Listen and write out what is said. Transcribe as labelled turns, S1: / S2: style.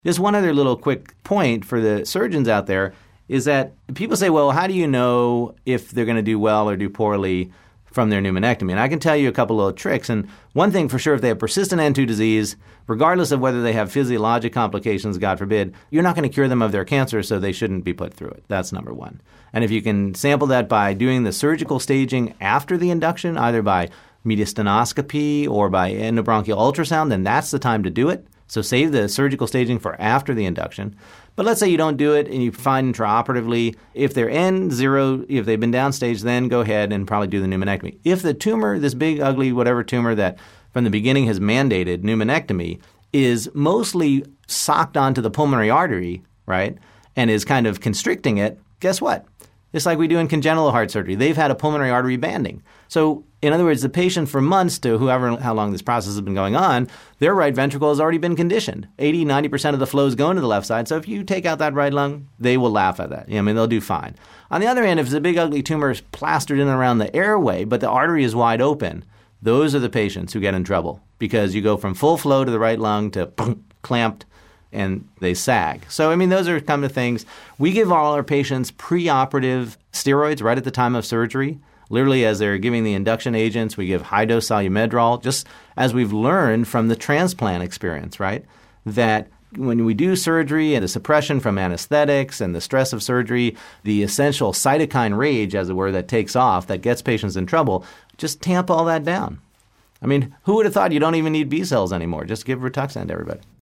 S1: Just one other little quick point for the surgeons out there is that people say, well, how do you know if they're going to do well or do poorly from their pneumonectomy? And I can tell you a couple little tricks. And one thing for sure, if they have persistent N2 disease, regardless of whether they have physiologic complications, God forbid, you're not going to cure them of their cancer, so they shouldn't be put through it. That's number one. And if you can sample that by doing the surgical staging after the induction, either by mediastinoscopy or by endobronchial ultrasound, then that's the time to do it. So save the surgical staging for after the induction. But let's say you don't do it and you find intraoperatively, if they're N0, if they've been downstage, then go ahead and probably do the pneumonectomy. If the tumor, this big, ugly, whatever tumor that from the beginning has mandated pneumonectomy, is mostly socked onto the pulmonary artery, right, and is kind of constricting it, guess what? It's like we do in congenital heart surgery. They've had a pulmonary artery banding. So in other words, the patient for months to how long this process has been going on, their right ventricle has already been conditioned. 80, 90% of the flow is going to the left side. So if you take out that right lung, they will laugh at that. I mean, they'll do fine. On the other hand, if the big ugly tumor is plastered in and around the airway, but the artery is wide open, those are the patients who get in trouble because you go from full flow to the right lung to clamped and they sag. So, I mean, those are kind of things. We give all our patients preoperative steroids right at the time of surgery. Literally, as they're giving the induction agents, we give high-dose Solumedrol, just as we've learned from the transplant experience, right? That when we do surgery and the suppression from anesthetics and the stress of surgery, the essential cytokine rage, as it were, that takes off, that gets patients in trouble, just tamp all that down. I mean, who would have thought you don't even need B cells anymore? Just give Rituxan to everybody.